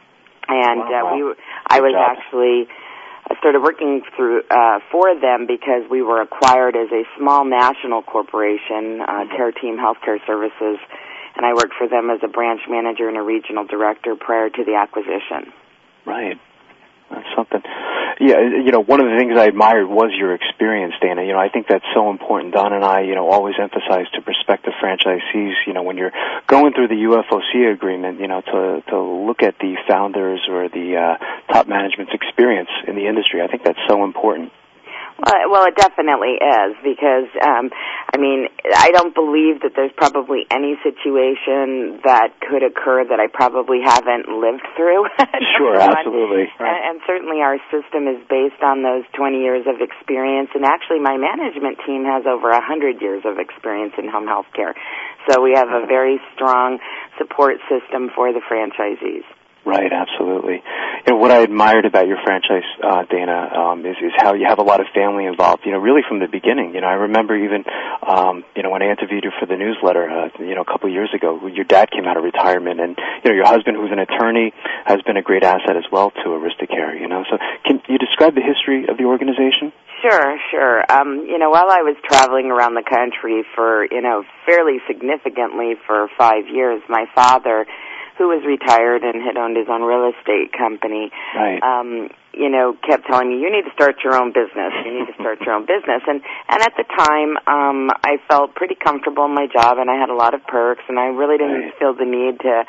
And wow, uh, wow. we, were, I was job. actually... I started working through uh, for them because we were acquired as a small national corporation, uh, Care Team Healthcare Services, and I worked for them as a branch manager and a regional director prior to the acquisition. Right. That's something. Yeah, you know, one of the things I admired was your experience, Dana. You know, I think that's so important. Don and I, you know, always emphasize to prospective franchisees, you know, when you're going through the U F O C agreement, you know, to to look at the founders or the uh, top management's experience in the industry. I think that's so important. Well, well, it definitely is because, um, I mean, I don't believe that there's probably any situation that could occur that I probably haven't lived through. Sure, absolutely. And, and certainly our system is based on those twenty years of experience, and actually my management team has over one hundred years of experience in home health care. So we have a very strong support system for the franchisees. Right, absolutely. You know, what I admired about your franchise, uh, Dana, um, is, is how you have a lot of family involved, you know, really from the beginning. You know, I remember even, um, you know, when I interviewed you for the newsletter, uh, you know, a couple of years ago, your dad came out of retirement, and, you know, your husband, who's an attorney, has been a great asset as well to Aristocare, you know. So can you describe the history of the organization? Sure, sure. Um, you know, while I was traveling around the country for, you know, fairly significantly for five years, my father, who was retired and had owned his own real estate company, right. um, you know, kept telling me, you need to start your own business. You need to start your own business. And, and at the time, um, I felt pretty comfortable in my job, and I had a lot of perks, and I really didn't right. feel the need to,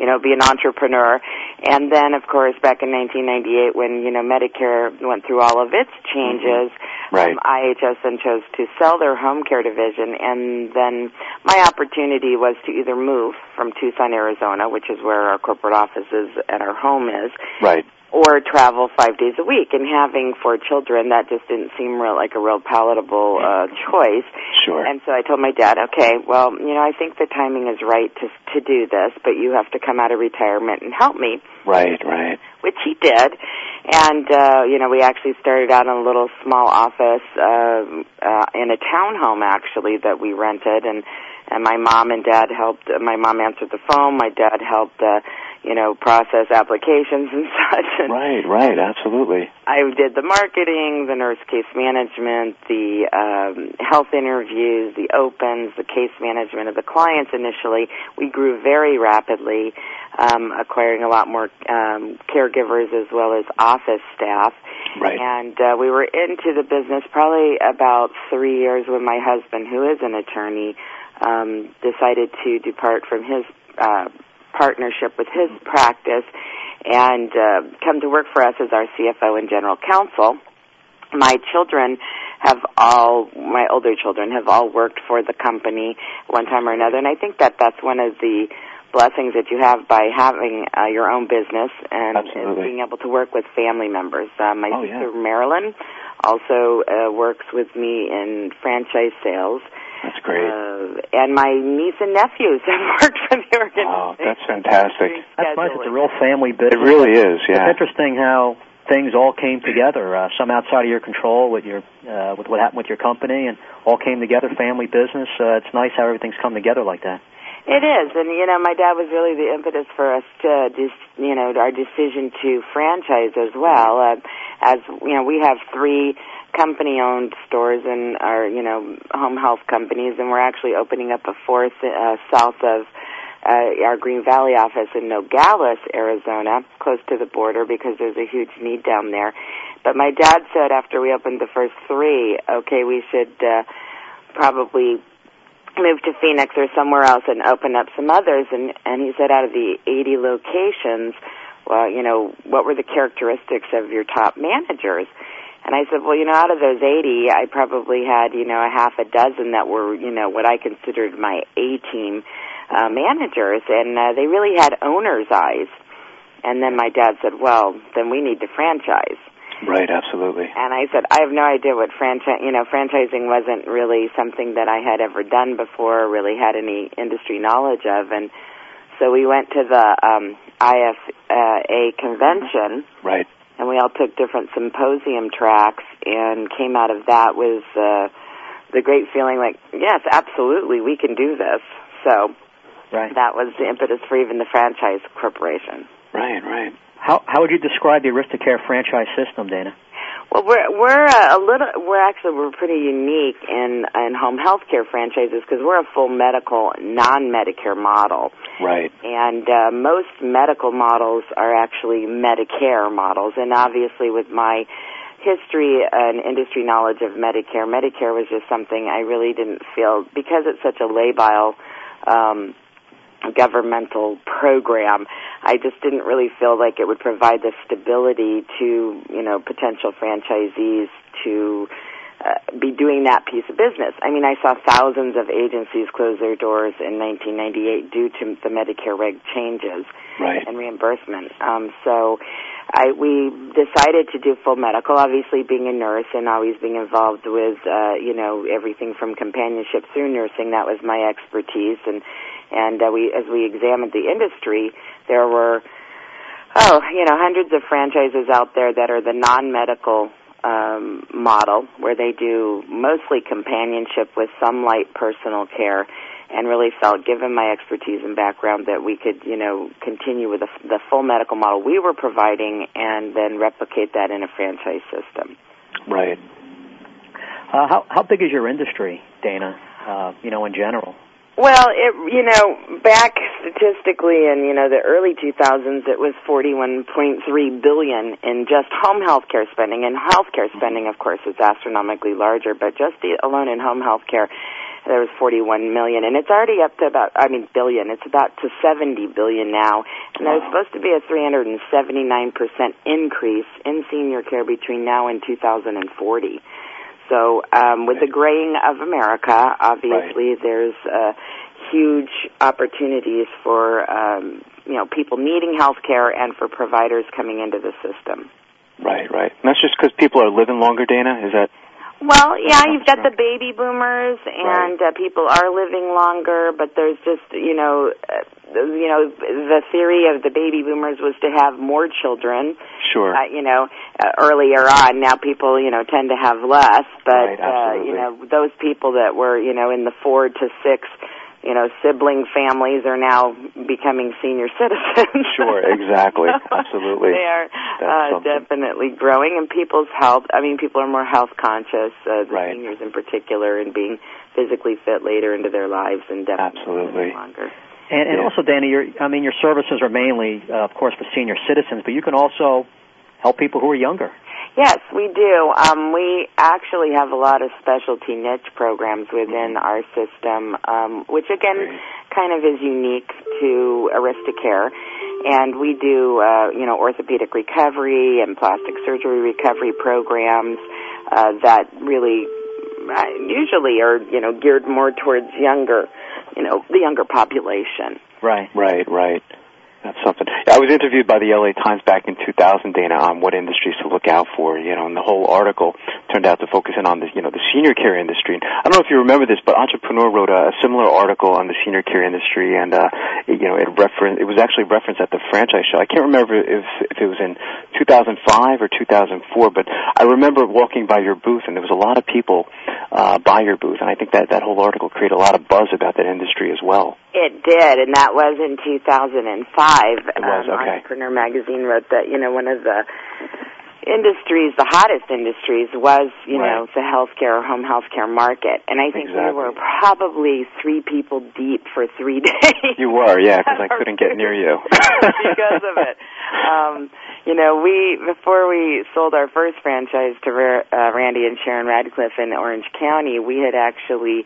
you know, be an entrepreneur. And then, of course, back in nineteen ninety-eight, when, you know, Medicare went through all of its changes, mm-hmm. right. um, I H S then chose to sell their home care division. And then my opportunity was to either move from Tucson, Arizona, which is where our corporate office is and our home is, right. or travel five days a week. And having four children, that just didn't seem real, like a real palatable uh, choice. Sure. And so I told my dad, okay, well, you know, I think the timing is right to to do this, but you have to come out of retirement and help me. Right, right. Which he did. And, uh, you know, we actually started out in a little small office uh, uh, in a townhome, actually, that we rented. And, and my mom and dad helped. My mom answered the phone. My dad helped, uh, you know, process applications and such. And right, right, absolutely. I did the marketing, the nurse case management, the um, health interviews, the opens, the case management of the clients initially. We grew very rapidly, um, acquiring a lot more um, caregivers as well as office staff. Right. And uh, we were into the business probably about three years when my husband, who is an attorney, um, decided to depart from his uh partnership with his practice and uh, come to work for us as our C F O and general counsel. My children have all, my older children have all worked for the company one time or another, and I think that that's one of the blessings that you have by having uh, your own business and, and being able to work with family members. Uh, my oh, sister yeah. Marilyn also uh, works with me in franchise sales. That's great. Uh, and my niece and nephews have worked for the organization. Oh, that's fantastic. That's nice. It's a real family business. It really is, yeah. It's interesting how things all came together, uh, some outside of your control with your uh, with what happened with your company, and all came together, family business. Uh, it's nice how everything's come together like that. It is, and, you know, my dad was really the impetus for us to, just, you know, our decision to franchise as well. Uh, as, you know, we have three company-owned stores in our, you know, home health companies, and we're actually opening up a fourth uh, south of uh, our Green Valley office in Nogales, Arizona, close to the border, because there's a huge need down there. But my dad said after we opened the first three, okay, we should uh, probably move to Phoenix or somewhere else and open up some others. And, and he said out of the eighty locations, well, you know, what were the characteristics of your top managers? And I said, well, you know, out of those eighty, I probably had, you know, a half a dozen that were, you know, what I considered my A-team uh, managers, and uh, they really had owner's eyes. And then my dad said, well, then we need to franchise. Right, absolutely. And I said, I have no idea what franchise, you know, franchising wasn't really something that I had ever done before, or really had any industry knowledge of. And so we went to the um, I F A convention. Right. And we all took different symposium tracks and came out of that with uh, the great feeling like, yes, absolutely, we can do this. So right. that was the impetus for even the franchise corporation. Right, right. How how would you describe the Aristocare franchise system, Dana? Well, we're we're uh, a little we're actually we're pretty unique in in home health care franchises because we're a full medical non-Medicare model. Right. And uh, most medical models are actually Medicare models, and obviously with my history and industry knowledge of Medicare, Medicare was just something I really didn't feel, because it's such a labile um, governmental program, I just didn't really feel like it would provide the stability to, you know, potential franchisees to uh, be doing that piece of business. I mean, I saw thousands of agencies close their doors in nineteen ninety-eight due to the Medicare reg changes right. and reimbursement. Um, so I, we decided to do full medical, obviously being a nurse and always being involved with, uh, you know, everything from companionship through nursing. That was my expertise. And And uh, we, as we examined the industry, there were, oh, you know, hundreds of franchises out there that are the non-medical um, model, where they do mostly companionship with some light personal care, and really felt, given my expertise and background, that we could, you know, continue with the, the full medical model we were providing and then replicate that in a franchise system. Right. Uh, how how big is your industry, Dana, uh, you know, in general? Well, it, you know, back statistically in, you know, the early two thousands, it was forty-one point three billion dollars in just home health care spending. And health care spending, of course, is astronomically larger, but just the, alone in home health care, there was forty-one million, and it's already up to about, I mean, billion. It's about to seventy billion now, and there's supposed to be a three hundred seventy-nine percent increase in senior care between now and two thousand forty. So um, with the graying of America, obviously right. there's uh, huge opportunities for um, you know people needing health care and for providers coming into the system. Right, right. And that's just because people are living longer, Dana? Is that... Well, yeah, you've got the baby boomers, and right. uh, people are living longer, but there's just, you know, uh, you know, the theory of the baby boomers was to have more children. Sure. Uh, you know, uh, earlier on, now people, you know, tend to have less, but, right, uh, you know, those people that were, you know, in the four to six, you know, sibling families are now becoming senior citizens. Sure, exactly. Absolutely. They are uh, definitely growing, and people's health, I mean, people are more health conscious, uh, the right. seniors in particular, and being physically fit later into their lives and definitely absolutely. living longer. And, and yeah. also, Danny, your, I mean, your services are mainly, uh, of course, for senior citizens, but you can also help people who are younger. Yes, we do. Um, we actually have a lot of specialty niche programs within our system, um, which again Great. kind of is unique to Aristocare. And we do, uh, you know, orthopedic recovery and plastic surgery recovery programs uh, that really uh, usually are, you know, geared more towards younger, you know, the younger population. Right, right, right. That's something. I was interviewed by the L A Times back in two thousand, Dana, on what industries to look out for, you know, and the whole article turned out to focus in on the, you know, the senior care industry. And I don't know if you remember this, but Entrepreneur wrote a, a similar article on the senior care industry, and, uh, it, you know, it referenced, it was actually referenced at the franchise show. I can't remember if, if it was in two thousand five or two thousand four, but I remember walking by your booth, and there was a lot of people, uh, by your booth, and I think that that whole article created a lot of buzz about that industry as well. It did, and that was in two thousand five. It was, um, okay. Entrepreneur Magazine wrote that, you know, one of the industries, the hottest industries, was, you right. know, the healthcare or home healthcare market. And I think exactly. we were probably three people deep for three days. You were, yeah, because I couldn't get near you. Because of it. Um, you know, we, before we sold our first franchise to uh, Randy and Sharon Radcliffe in Orange County, we had actually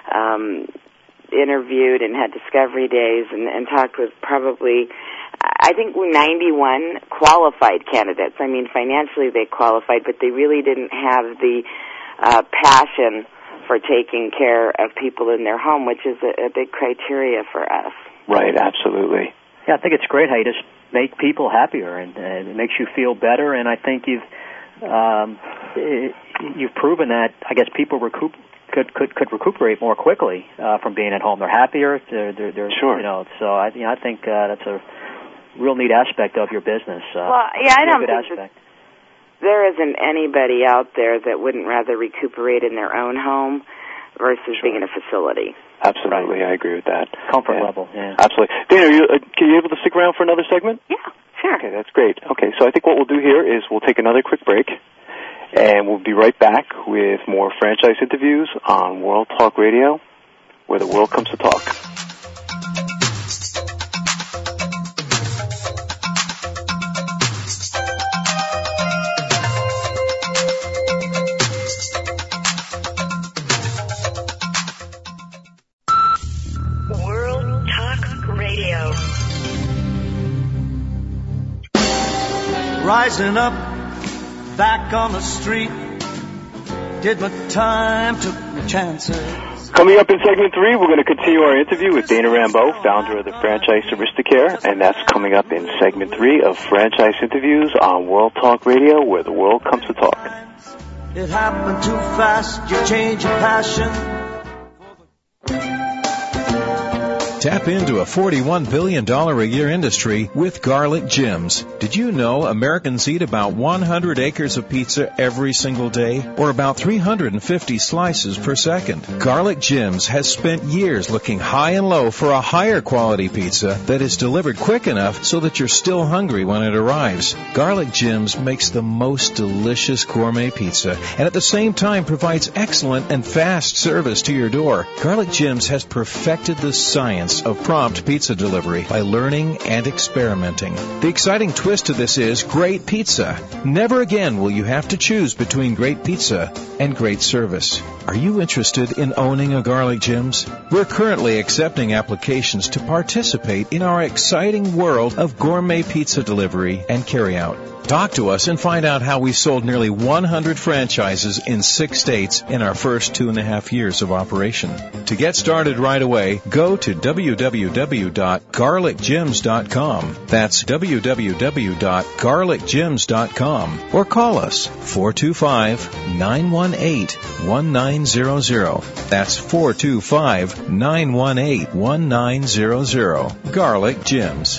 um, interviewed and had discovery days and, and talked with probably, I think, ninety-one qualified candidates. I mean, financially they qualified, but they really didn't have the uh, passion for taking care of people in their home, which is a, a big criteria for us. Right, absolutely. Yeah, I think it's great how you just make people happier, and, and it makes you feel better, and I think you've um, it, you've proven that, I guess, people recoup could could could recuperate more quickly uh, from being at home. They're happier. They're they're, they're sure. You know, so I you know, I think uh, that's a real neat aspect of your business. Uh, well, yeah, I don't good think aspect. there isn't anybody out there that wouldn't rather recuperate in their own home versus sure. being in a facility. Absolutely, right. I agree with that. Comfort yeah. level, yeah. Absolutely. Dana, are you, uh, are you able to stick around for another segment? Yeah, sure. Okay, that's great. Okay, so I think what we'll do here is we'll take another quick break, and we'll be right back with more franchise interviews on World Talk Radio, where the world comes to talk. World Talk Radio. Rising up, back on the street, did my time, took my chances. Coming up in segment three, we're going to continue our interview with Dana Rambeau, founder of the franchise Aristocare, and that's coming up in segment three of Franchise Interviews on World Talk Radio, where the world comes to talk. It happened too fast, you change your passion. Tap into a forty-one billion dollars a year industry with Garlic Gyms. Did you know Americans eat about one hundred acres of pizza every single day, or about three hundred fifty slices per second? Garlic Gyms has spent years looking high and low for a higher quality pizza that is delivered quick enough so that you're still hungry when it arrives. Garlic Gyms makes the most delicious gourmet pizza and at the same time provides excellent and fast service to your door. Garlic Gyms has perfected the science success of prompt pizza delivery by learning and experimenting. The exciting twist to this is great pizza. Never again will you have to choose between great pizza and great service. Are you interested in owning a Garlic Jim's? We're currently accepting applications to participate in our exciting world of gourmet pizza delivery and carryout. Talk to us and find out how we sold nearly one hundred franchises in six states in our first two and a half years of operation. To get started right away, go to w w w dot garlic jims dot com. That's w w w dot garlic jims dot com. Or call us four two five, nine one eight, one nine zero zero. That's four two five, nine one eight, one nine zero zero. Garlic Jim's.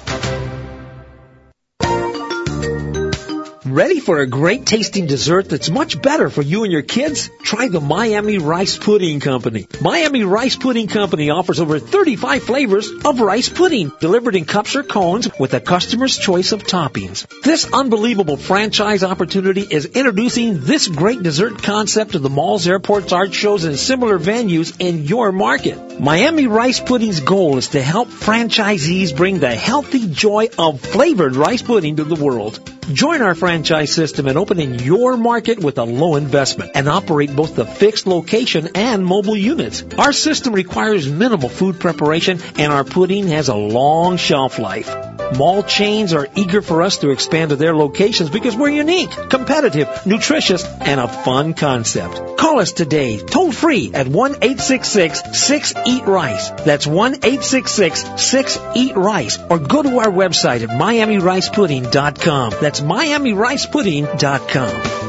Ready for a great tasting dessert that's much better for you and your kids? Try the Miami Rice Pudding Company. Miami Rice Pudding Company offers over thirty-five flavors of rice pudding, delivered in cups or cones with a customer's choice of toppings. This unbelievable franchise opportunity is introducing this great dessert concept to the malls, airports, art shows, and similar venues in your market. Miami Rice Pudding's goal is to help franchisees bring the healthy joy of flavored rice pudding to the world. Join our franchise system and open in your market with a low investment and operate both the fixed location and mobile units. Our system requires minimal food preparation and our pudding has a long shelf life. Mall chains are eager for us to expand to their locations because we're unique, competitive, nutritious, and a fun concept. Call us today, toll free at one eight six six, six eat rice. That's one eight six six, six eat rice. Or go to our website at miami rice pudding dot com. That's miami rice pudding dot com.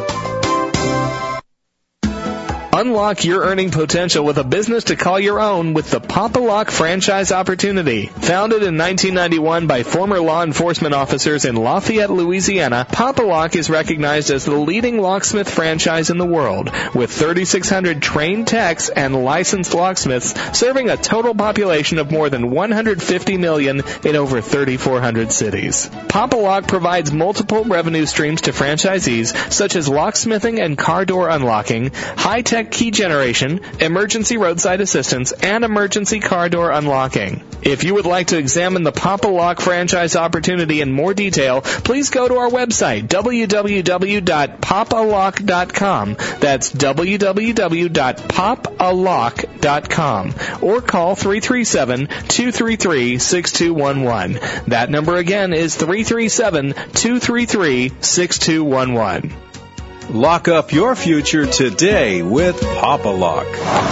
Unlock your earning potential with a business to call your own with the Pop-A-Lock franchise opportunity. Founded in nineteen ninety-one by former law enforcement officers in Lafayette, Louisiana, Pop-A-Lock is recognized as the leading locksmith franchise in the world, with thirty-six hundred trained techs and licensed locksmiths serving a total population of more than one hundred fifty million in over thirty-four hundred cities. Pop-A-Lock provides multiple revenue streams to franchisees, such as locksmithing and car door unlocking, high-tech key generation, emergency roadside assistance, and emergency car door unlocking. If you would like to examine the Pop-A-Lock franchise opportunity in more detail, please go to our website, w w w dot pop a lock dot com. That's w w w dot pop a lock dot com. Or call three three seven, two three three, six two one one. That number again is three three seven, two three three, six two one one. Lock up your future today with Pop-A-Lock.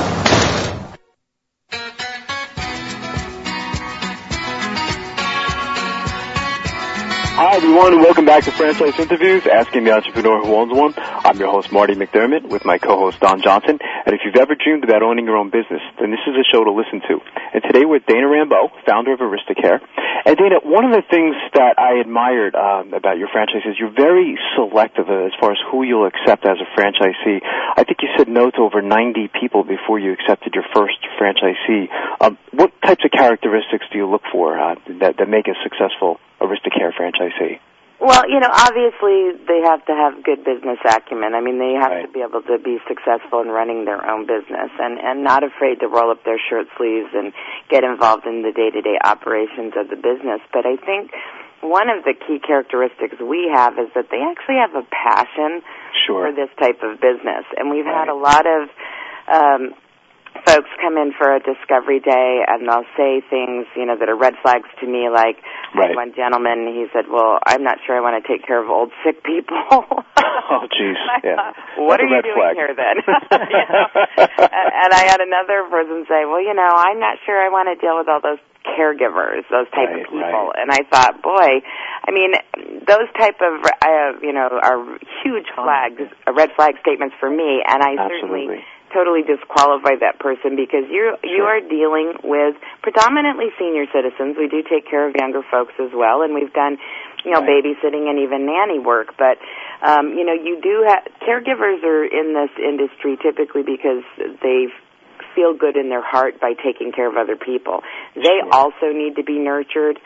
Hi, everyone, and welcome back to Franchise Interviews, Asking the Entrepreneur Who Owns One. I'm your host, Marty McDermott, with my co-host, Don Johnson. And if you've ever dreamed about owning your own business, then this is a show to listen to. And today we're with Dana Rambeau, founder of Aristocare. And Dana, one of the things that I admired um, about your franchise is you're very selective as far as who you'll accept as a franchisee. I think you said no to over ninety people before you accepted your first franchisee. Um, what types of characteristics do you look for uh, that, that make a successful Aristocare franchisee? Well, you know, obviously they have to have good business acumen. I mean, they have right. to be able to be successful in running their own business and, and not afraid to roll up their shirt sleeves and get involved in the day-to-day operations of the business. But I think one of the key characteristics we have is that they actually have a passion sure. for this type of business. And we've right. had a lot of um, folks come in for a discovery day and they'll say things, you know, that are red flags to me, like right. one gentleman, he said, well, I'm not sure I want to take care of old sick people. Oh, jeez. Yeah. Thought, what That's are you doing flag. here then? you know? and, and I had another person say, well, you know, I'm not sure I want to deal with all those caregivers, those type right, of people. Right. And I thought, boy, I mean, those type of, uh, you know, are huge flags, uh, red flag statements for me, and I Absolutely. certainly totally disqualify that person because you you sure. are dealing with predominantly senior citizens. We do take care of younger folks as well, and we've done, you know, right. babysitting and even nanny work. But, um, you know, you do have, caregivers are in this industry typically because they feel good in their heart by taking care of other people. They sure. also need to be nurtured.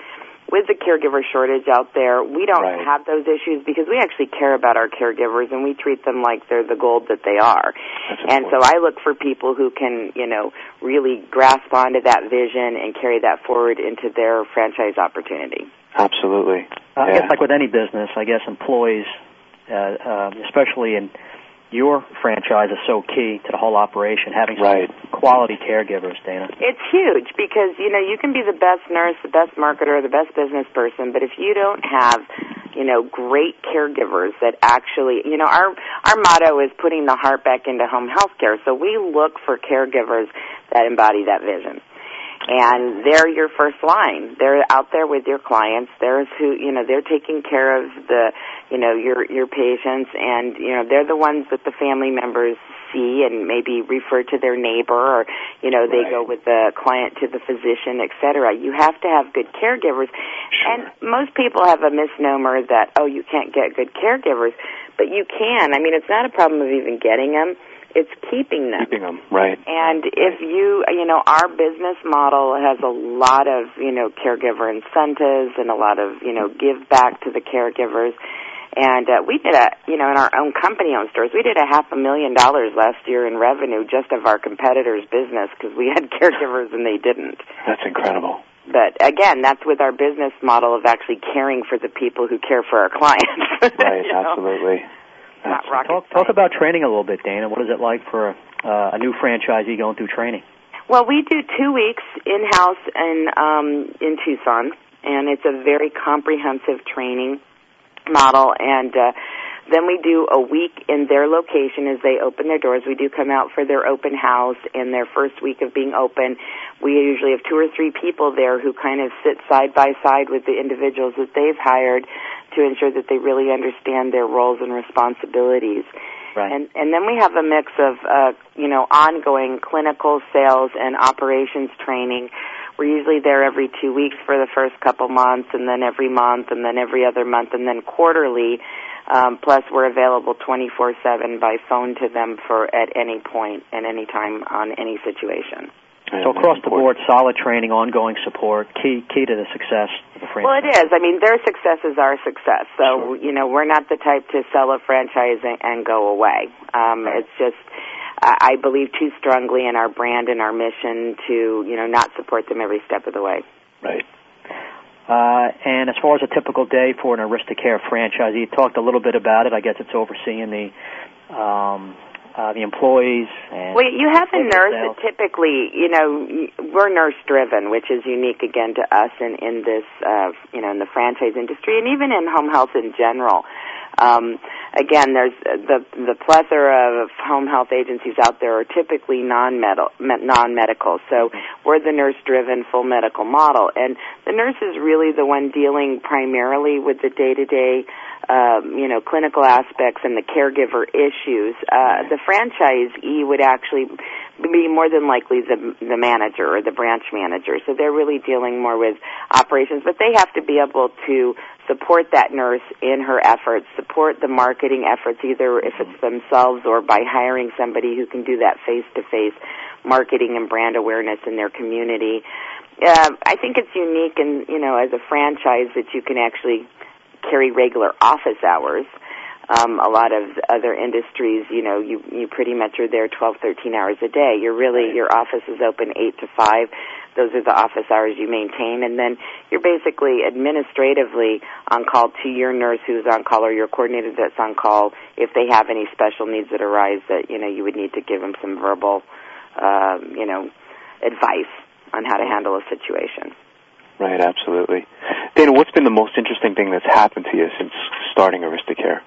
with the caregiver shortage out there, we don't Right. have those issues because we actually care about our caregivers and we treat them like they're the gold that they are. That's And so important. I look for people who can, you know, really grasp onto that vision and carry that forward into their franchise opportunity. Absolutely. Uh, I Yeah. guess like with any business, I guess employees, uh, uh, especially in your franchise, is so key to the whole operation, having some Right. quality caregivers, Dana. It's huge because, you know, you can be the best nurse, the best marketer, the best business person, but if you don't have, you know, great caregivers that actually, you know, our our motto is putting the heart back into home health care, so we look for caregivers that embody that vision. And they're your first line. They're out there with your clients. There's who, you know, they're taking care of the, you know, your your patients, and, you know, they're the ones that the family members see and maybe refer to their neighbor, or, you know, they Right. go with the client to the physician, et cetera. You have to have good caregivers. Sure. And most people have a misnomer that, oh, you can't get good caregivers, but you can. I mean, it's not a problem of even getting them. It's keeping them. Keeping them, right. And if you, you know, our business model has a lot of, you know, caregiver incentives and a lot of, you know, give back to the caregivers. And uh, we did a, you know, in our own company-owned stores, we did a half a million dollars last year in revenue just of our competitors' business because we had caregivers and they didn't. That's incredible. But again, that's with our business model of actually caring for the people who care for our clients. Right, You know? absolutely. Not rocket Talk, science. talk about training a little bit, Dana. What is it like for uh, a new franchisee going through training? Well, we do two weeks in-house in, um, in Tucson, and it's a very comprehensive training model, and uh, then we do a week in their location as they open their doors. We do come out for their open house and their first week of being open. We usually have two or three people there who kind of sit side by side with the individuals that they've hired to ensure that they really understand their roles and responsibilities. Right. And and then we have a mix of, uh, you know, ongoing clinical, sales, and operations training. We're usually there every two weeks for the first couple months, and then every month, and then every other month, and then quarterly. Um, plus, we're available twenty-four seven by phone to them for at any point and any time on any situation. So across the board, solid training, ongoing support, key key to the success of the franchise. Well, it is. I mean, their success is our success. So, you know, we're not the type to sell a franchise and, and go away. Um, it's just, I I believe too strongly in our brand and our mission to, you know, not support them every step of the way. Right. Uh, and as far as a typical day for an Aristocare franchisee, you talked a little bit about it. I guess it's overseeing the um, uh, the employees. And well, you have a sales. nurse that typically, you know, we're nurse-driven, which is unique, again, to us in, in this, uh, you know, in the franchise industry and even in home health in general. Um, again, there's the the plethora of home health agencies out there are typically non-medical, non-medical. So we're the nurse-driven full medical model, and the nurse is really the one dealing primarily with the day-to-day, um, you know, clinical aspects and the caregiver issues. Uh, the franchisee would actually be more than likely the the manager or the branch manager. So they're really dealing more with operations, but they have to be able to support that nurse in her efforts, support the marketing efforts, either if it's themselves or by hiring somebody who can do that face-to-face marketing and brand awareness in their community. Uh, I think it's unique, in, you know, as a franchise that you can actually carry regular office hours. Um, a lot of other industries, you know, you you pretty much are there twelve, thirteen hours a day. You're really, your office is open eight to five. Those are the office hours you maintain. And then you're basically administratively on call to your nurse who's on call or your coordinator that's on call if they have any special needs that arise that, you know, you would need to give them some verbal, uh, you know, advice on how to handle a situation. Right, absolutely. Dana, what's been the most interesting thing that's happened to you since starting Aristocare?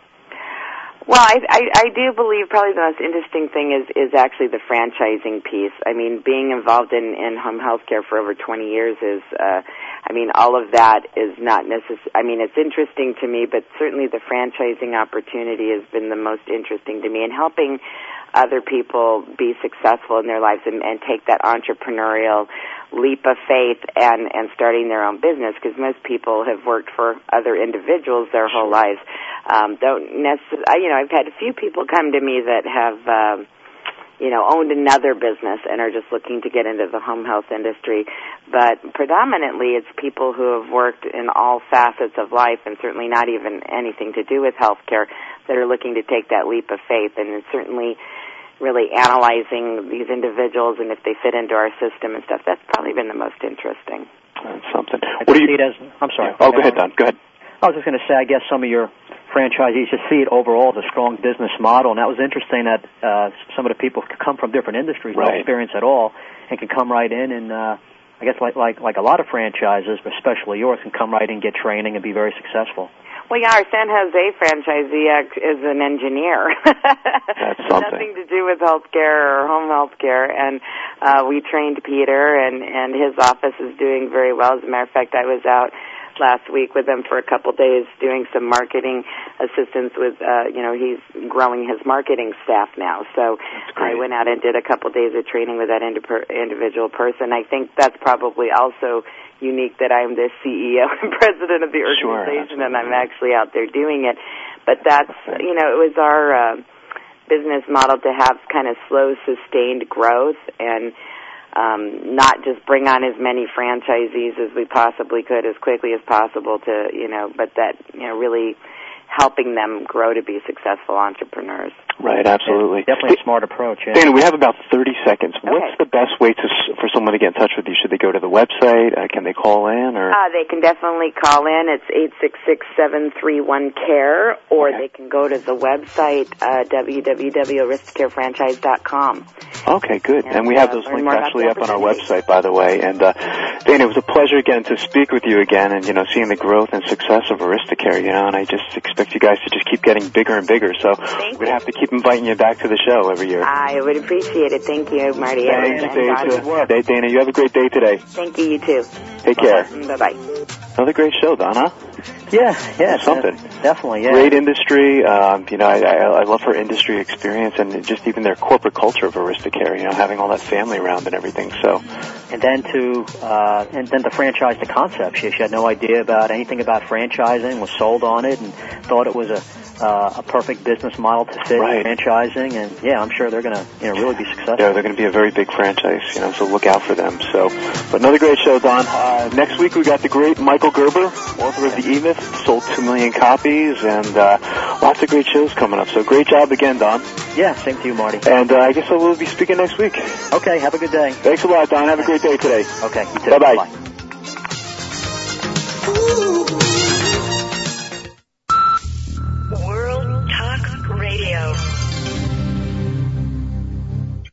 Well, I, I, I do believe probably the most interesting thing is, is actually the franchising piece. I mean, being involved in, in home health care for over twenty years is, uh, I mean, all of that is not necessary. I mean, it's interesting to me, but certainly the franchising opportunity has been the most interesting to me, and helping other people be successful in their lives and, and take that entrepreneurial leap of faith and, and starting their own business, because most people have worked for other individuals their whole lives. Um, don't necessarily, you know, I've had a few people come to me that have, um, you know, owned another business and are just looking to get into the home health industry. But predominantly it's people who have worked in all facets of life and certainly not even anything to do with healthcare that are looking to take that leap of faith, and it's certainly really analyzing these individuals and if they fit into our system and stuff. That's probably been the most interesting. That's something. I What do you? see it as, I'm sorry. Oh, go ahead, Don. Go ahead. I was just going to say, I guess some of your franchisees just see it overall as a strong business model, and that was interesting that uh, some of the people could come from different industries, no Right. experience at all, and can come right in and, uh, I guess like, like like a lot of franchises, but especially yours, can come right in, get training, and be very successful. Well, yeah, our San Jose franchisee is an engineer. That's something. Nothing to do with healthcare or home healthcare, and uh, we trained Peter, and, and his office is doing very well. As a matter of fact, I was out last week with him for a couple days doing some marketing assistance with, uh, you know, he's growing his marketing staff now. So I went out and did a couple days of training with that indi- individual person. I think that's probably also unique that I'm the C E O and president of the organization, sure, and I'm actually out there doing it. But that's, you know, it was our uh, business model to have kind of slow, sustained growth and um, not just bring on as many franchisees as we possibly could as quickly as possible to, you know, but that, you know, really helping them grow to be successful entrepreneurs. Right, absolutely. It's definitely a smart approach. Yeah. Dana, we have about thirty seconds. Okay. What's the best way to for someone to get in touch with you? Should they go to the website? Uh, can they call in? Or uh, they can definitely call in. It's eight six six, seven three one, C A R E, or okay. they can go to the website, uh, w w w dot aristocare franchise dot com. Okay, good. And, and we uh, have those links actually up on our website, by the way. And uh, Dana, it was a pleasure again to speak with you again, and you know, seeing the growth and success of Aristocare. You know, and I just expect you guys to just keep getting bigger and bigger. So Thank we'd you. have to keep inviting you back to the show every year. I would appreciate it. Thank you, Marty. Thanks, and, Dana. Hey, Dana, you have a great day today. Thank you. You too. Take care. Bye bye. Another great show, Don, huh? Yeah, yeah, something. Definitely, yeah. Great industry. Um, you know, I, I, I love her industry experience and just even their corporate culture of Aristocare. You know, having all that family around and everything. So, and then to uh, and then to franchise the concept. She, she had no idea about anything about franchising. Was sold on it and thought it was a uh, a perfect business model to fit right. franchising. And yeah, I'm sure they're going to you know really be successful. Yeah, they're going to be a very big franchise. You know, so look out for them. So, but another great show, Don. Uh, next week we got the great Michael Gerber, author of The E-Myth, sold two million copies, and uh, lots of great shows coming up. So great job again, Don. Yeah, same to you, Marty. And uh, I guess I will be speaking next week. Okay, have a good day. Thanks a lot, Don. Have a great day today. Okay, you too. Bye-bye. Bye-bye.